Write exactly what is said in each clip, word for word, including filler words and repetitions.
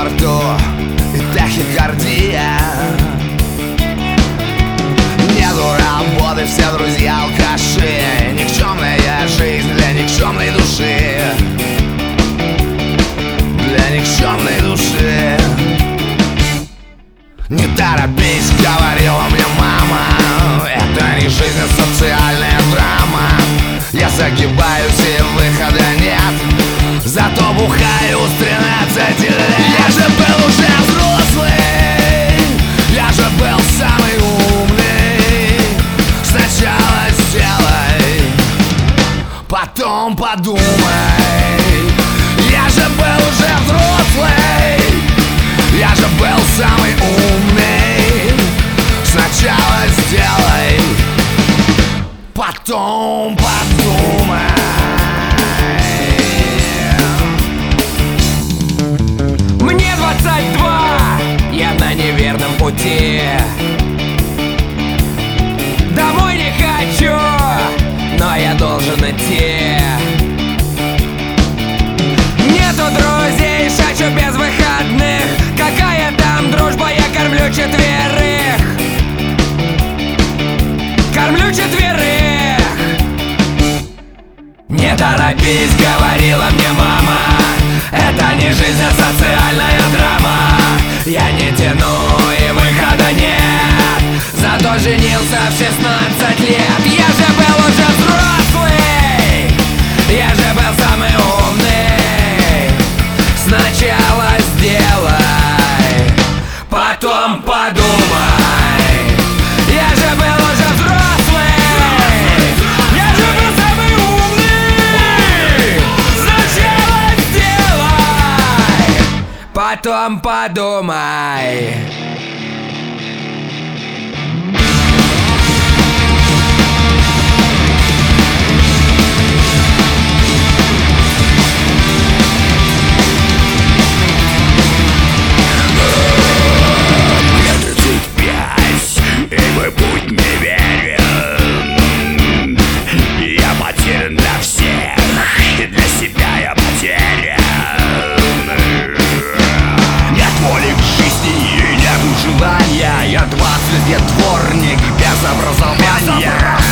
рту и тахикардия. Нету работы, все друзья алкаши. Никчемная жизнь для никчемной души, для никчемной души. Не торопись, говорила мне мама, это не жизнь, а социальная драма. Я загибаюсь и выхода нет, зато бухаю с тринадцати лет. Я же был уже взрослый, я же был самый умный. Сначала сделай, потом подумай. Я же был уже взрослый, я же был самый умный. Сначала сделай, потом подумай. Мне двадцать два, я на неверном пути. Домой не хочу, но я должен идти. Нету друзей, шачу без выходных. Какая там дружба, я кормлю четверых. Кормлю четверых. Не торопись, говорила мне мама, это не жизнь, а социальная драма. Я не тяну и выхода нет, зато женился в шестнадцать лет. Я же был уже взрослый, я же был самый умный. Сначала сделай, потом подумай. Я же был уже взрослый, я же был самый умный. Сначала сделай, потом подумай. Путь неверен, я потерян для всех, и для себя я потерян. Нет воли к жизни и нет желания. Я двадцать лет дворник без образования.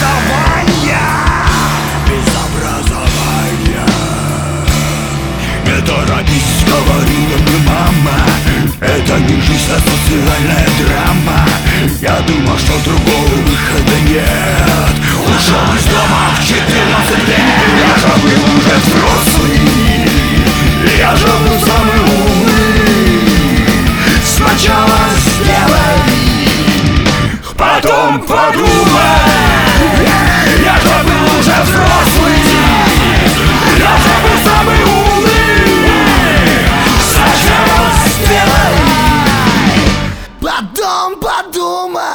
Без образования. Не торопись, говорила мне мама, это не жизнь, а социальная драма. Я думал, что другого выхода нет. Ушел из дома в четырнадцать лет. Я же был уже взрослый, я же был самый умный. Сначала сделай, потом подумай. Я же был уже взрослый, я же был самый умный. Сначала сделай, потом подумай.